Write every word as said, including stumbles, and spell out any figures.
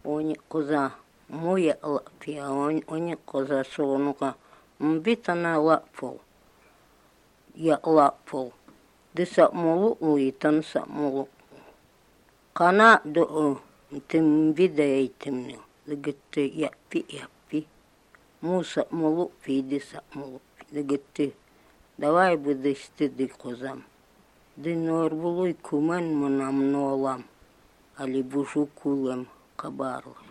Они коза моя лапия, они они коза сонука. Мбитана лапол. Я лапол. Деса молу уитан са молу. Кана до тем видейтемни. Дегте япи япи. Муса молу фидеса молу. Дегте. Давай будешь ты ди козам. Ди норвулуй кумен манам нолам. Али бужу кулем кабарлы.